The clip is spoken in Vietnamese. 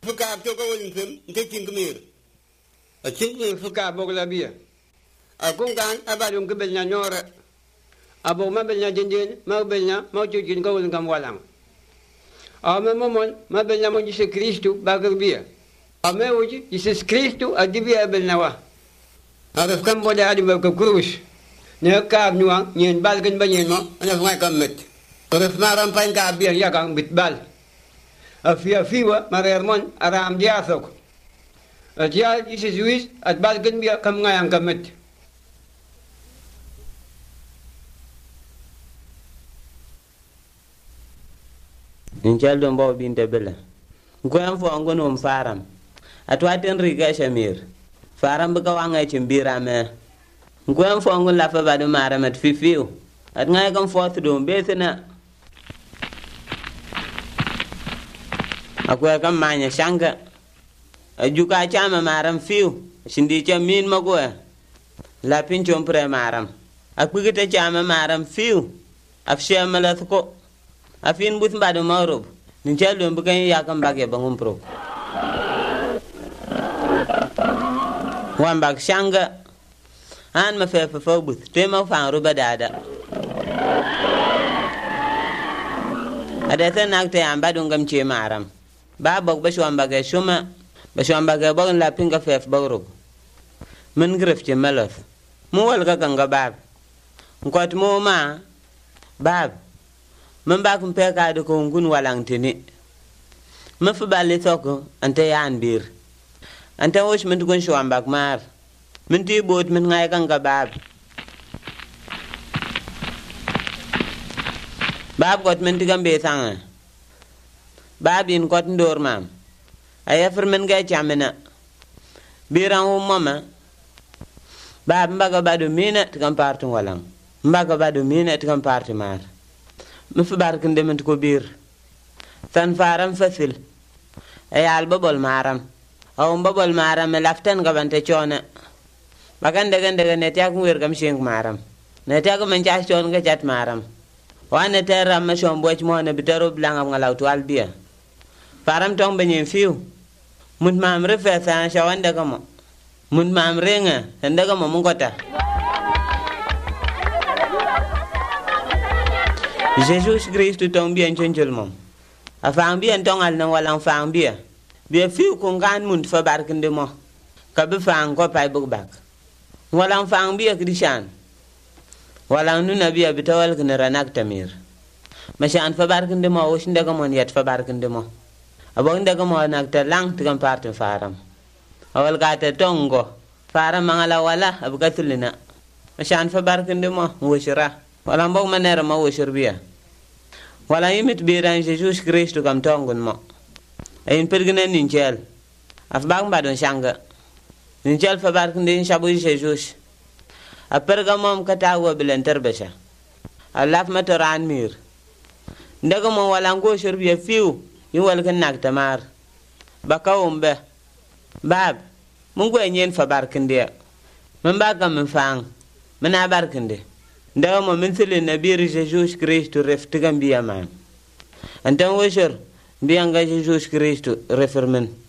fuka to ko won fem nke kingmir a kingmir fuka bogla biya a kungan abadum ke belnya nyore abo ma belnya jinjin ma belnya ma jujin ko won gam walang a me momon ma belnya mo Jesus Kristo bagar biya a me oji Jesus Kristo adibiya belnya wa arif kam bo da adi ba ko cruz ne ka nuang nyen balgen ba nyen mo ana ngai kam met arif maram pain ka biya ya kang bitbal afia fiwa marermon aram diathok ajal Jesus Luis at balgen biya kam ngai ang kamet Inchal don bawa binte bela. Ngoyam fo ngono faram. Atwaten riga shamir. Faram baka wanga chimbira me. Ngoyam fo ngon la fa badu maramat fifiu. At ngay kam fo do betena. Akwa kam manya shanga. Ajuka chama maram fiu. Shindi cha min magwa. La pinchom pre maram. Akugita chama maram fiu. Afshia malathko. Afin but mbadu marob ni chalo mbukan ya kan bage bangum pro wan bag shanga an ma fe fa but te ma fa ro badada ada tan nakte am badu ngam che maram ba bog ba shwan bage shuma ba shwan bage bog la pinga fe bagro men gref che malos mu wal ga ganga bab ngot mo ma bab man ba kun peka de ko ngun walang tini ma fa balle toko ante yan bir ante wosh men gon shwan bak mar men ti bot men ngai kan ga bab got men tigam be tanga bab in got ndor mam aya fer men ga chamena biran wo mama bab mbaga badu mina tigam partu walang mbaga badu mina tigam partu mar مفبارك ندمت كبير ثان فارم فثل أيال ببول مارم أو ببول مارم لفتن قبل تجونا بكن دعن نتياك ويركم شينك مارم نتياك من جاش جون كجات مارم وأنا ترى ما شون بوش مهنا بتروب لعنة غلاو توال بيا فارم تون بني فيو مد ما أمر فثان شوان دكما مد ما أمرينه هندكما مقطع Jesus Christ tong bien chonchol mom afang bien tong al na walang fang bia fiu ko ngan mun fa barkende mo ka be fang ko pay bug bak walang fang bia krishan walang nu nabia bitawal kene ranak tamir mashan fa barkende mo wos ndaga mon yet fa barkende mo abong ndaga mo nak ta lang tigam partin faram awal ka ta tongo faram mangala wala abgatulina mashan fa barkende mo woshira wala mbog manera ma woshir bia wala yimit biran Jesus Kristo kam tongun mo ayin pergene ninjel af bang badon shanga ninjel fa barkinde shabu Jesus a pergamom kata wo bilen terbesha alaf mataran mir ndaga mo wala ngo shirbiya fiu yin wal kan nak tamar bakawumbe bab mun go nyen fa barkinde mun ba kam fang mena barkinde ndaga mo min sele nabi Jesus Kristo reftigam biya man antan wosher bianga Jesus Kristo refermen